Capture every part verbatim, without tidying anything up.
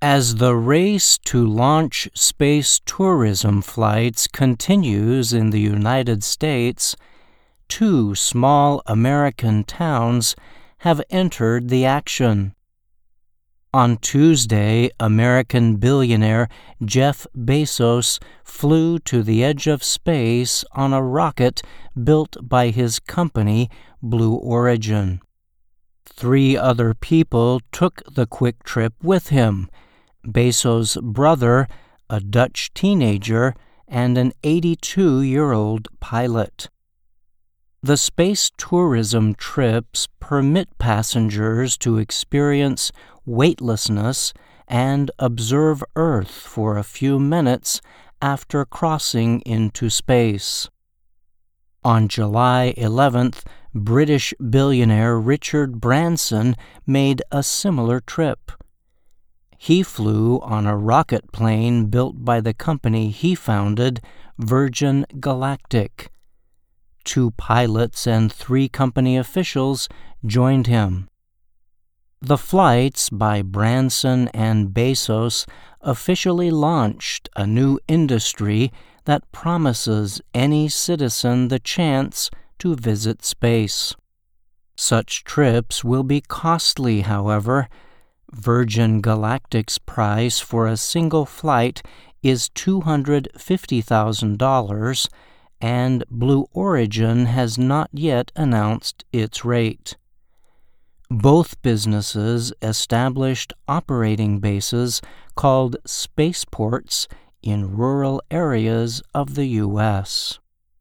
As the race to launch space tourism flights continues in the United States, two small American towns have entered the action. On Tuesday, American billionaire Jeff Bezos flew to the edge of space on a rocket built by his company, Blue Origin. Three other people took the quick trip with him: Bezos' brother, a Dutch teenager, and an eighty-two-year-old pilot. The space tourism trips permit passengers to experience weightlessness and observe Earth for a few minutes after crossing into space. On July eleventh, British billionaire Richard Branson made a similar trip. He flew on a rocket plane built by the company he founded, Virgin Galactic. Two pilots and three company officials joined him. The flights by Branson and Bezos officially launched a new industry that promises any citizen the chance to visit space. Such trips will be costly, however. Virgin Galactic's price for a single flight is two hundred fifty thousand dollars, and Blue Origin has not yet announced its rate. Both businesses established operating bases called spaceports in rural areas of the U S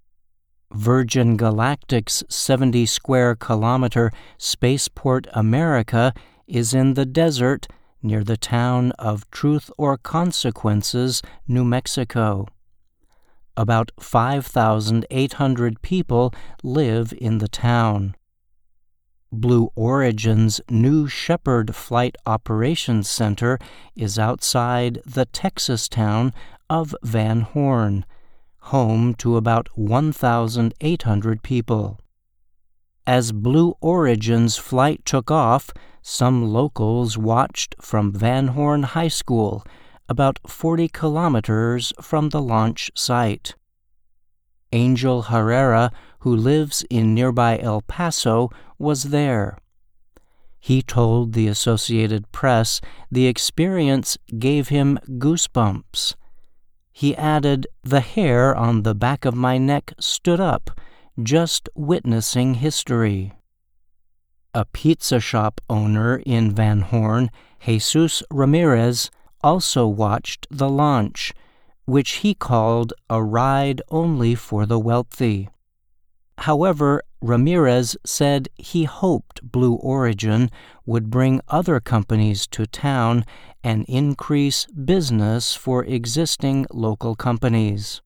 Virgin Galactic's seventy square kilometer Spaceport America is in the desert near the town of Truth or Consequences, New Mexico. About five thousand eight hundred people live in the town. Blue Origin's New Shepard Flight Operations Center is outside the Texas town of Van Horn, home to about one thousand eight hundred people. As Blue Origin's flight took off, some locals watched from Van Horn High School, about forty kilometers from the launch site. Angel Herrera, who lives in nearby El Paso, was there. He told the Associated Press the experience gave him goosebumps. He added, "The hair on the back of my neck stood up, just witnessing history." A pizza shop owner in Van Horn, Jesus Ramirez, also watched the launch, which he called a ride only for the wealthy. However, Ramirez said he hoped Blue Origin would bring other companies to town and increase business for existing local companies.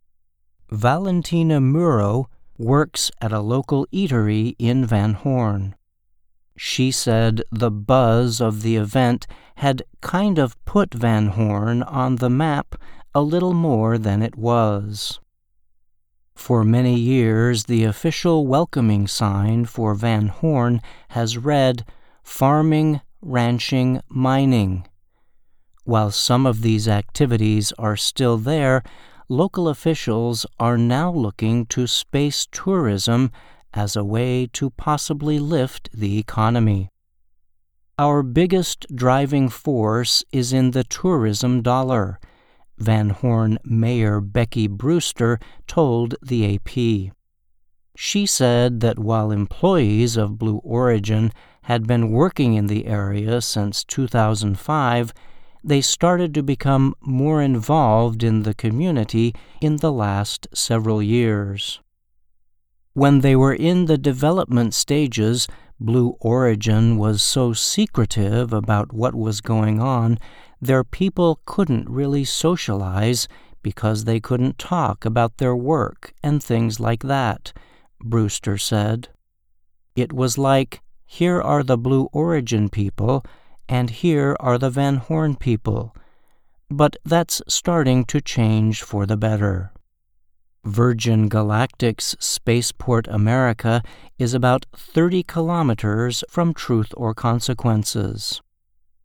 Valentina Muro works at a local eatery in Van Horn. She said the buzz of the event had kind of put Van Horn on the map a little more than it was. For many years, the official welcoming sign for Van Horn has read, "Farming, Ranching, Mining." While some of these activities are still there, local officials are now looking to space tourism as a way to possibly lift the economy. Our biggest driving force is in the tourism dollar, Van Horn Mayor Becky Brewster told the A P. She said that while employees of Blue Origin had been working in the area since two thousand five, they started to become more involved in the community in the last several years. When they were in the development stages, Blue Origin was so secretive about what was going on, their people couldn't really socialize because they couldn't talk about their work and things like that, Brewster said. It was like, here are the Blue Origin people, and here are the Van Horn people. But that's starting to change for the better. Virgin Galactic's Spaceport America is about thirty kilometers from Truth or Consequences.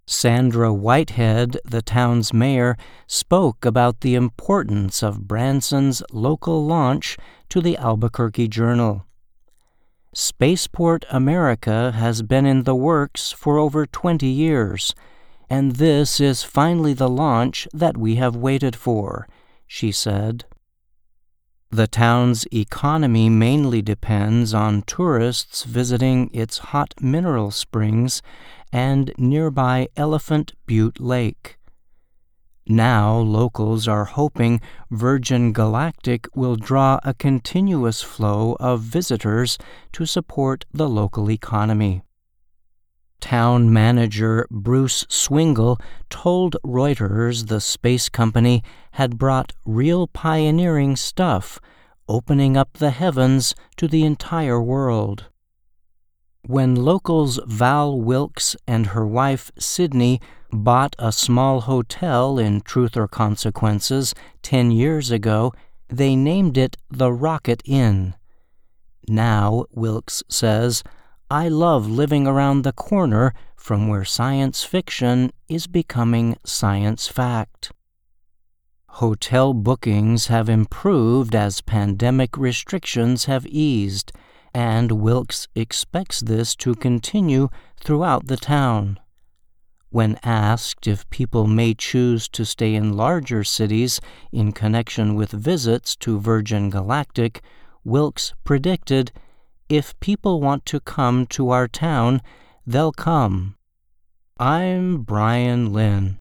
Sandra Whitehead, the town's mayor, spoke about the importance of Branson's local launch to the Albuquerque Journal. Spaceport America has been in the works for over twenty years, and this is finally the launch that we have waited for, she said. The town's economy mainly depends on tourists visiting its hot mineral springs and nearby Elephant Butte Lake. Now locals are hoping Virgin Galactic will draw a continuous flow of visitors to support the local economy. Town manager Bruce Swingle told Reuters the space company had brought real pioneering stuff, opening up the heavens to the entire world. When locals Val Wilkes and her wife Sydney bought a small hotel in Truth or Consequences ten years ago, they named it the Rocket Inn. Now, Wilkes says, I love living around the corner from where science fiction is becoming science fact. Hotel bookings have improved as pandemic restrictions have eased, and Wilkes expects this to continue throughout the town. When asked if people may choose to stay in larger cities in connection with visits to Virgin Galactic, Wilkes predicted, if people want to come to our town, they'll come. I'm Brian Lynn.